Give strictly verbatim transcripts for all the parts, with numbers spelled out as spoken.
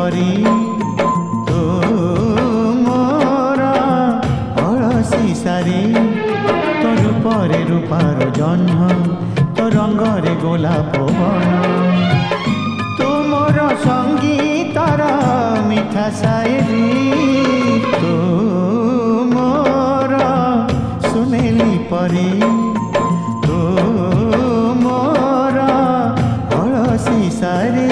परी तू मोर अलसी सारी तो रूपरे रूपार जह्न तो रंगरे गोलाप बन तू मोर संगीतर मिठा शायरी तू मोर सुनेली परी तू मोर अलसी सारी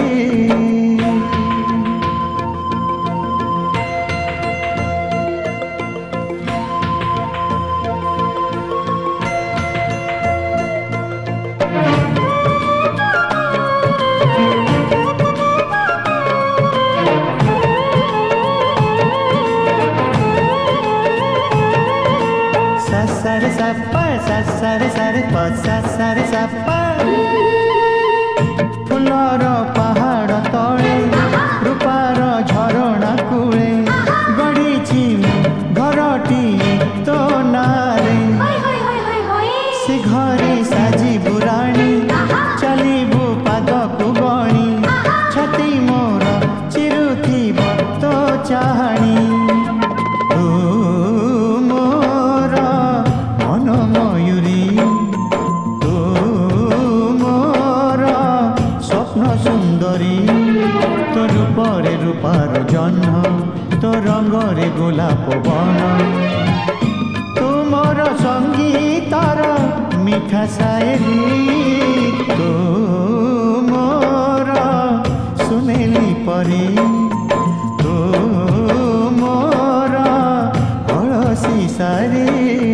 सारे सप्पा सारे सारे पसा सारे सप्पा फुलर पहाड़ तले रूपार झरणा कूले गढ़ी घरटी तो नारे से घरे साजी बुराणी चलबू पाद को गणी छाती मोर चिरुथिब तो चाहणी तो रूपरे रूपार जह्न तो रंगरे गोलाप बन तुमर संगीतर मिठा शायरी तो मोर सुनेली परी तो मोर अलसी सारी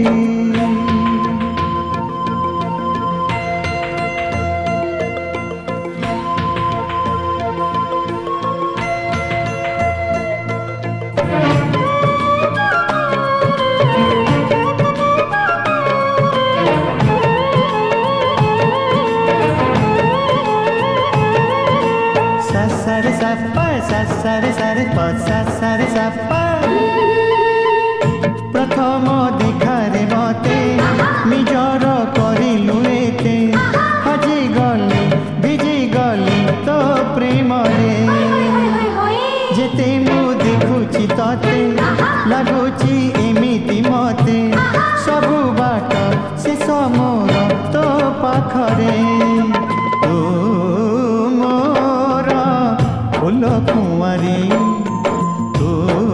सारे सप्पा सारे सारे पसा सारे सप्पा प्रथम देखारे मते निजर करिलु एते हजी गली भिजी गली तो प्रेम रे जेते मु देखुची तते लागुची एमिति मते सबु बाट शेष मोर तो पाखरे फूल कुंवारी तू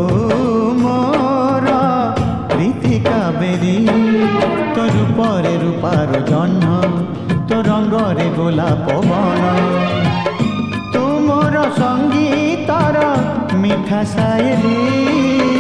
मोर प्रीति कावेरी तो रूपरे रूपार जह्न तो रंगरे गोलाप बन तू मोर संगीतर मिठा शायरी।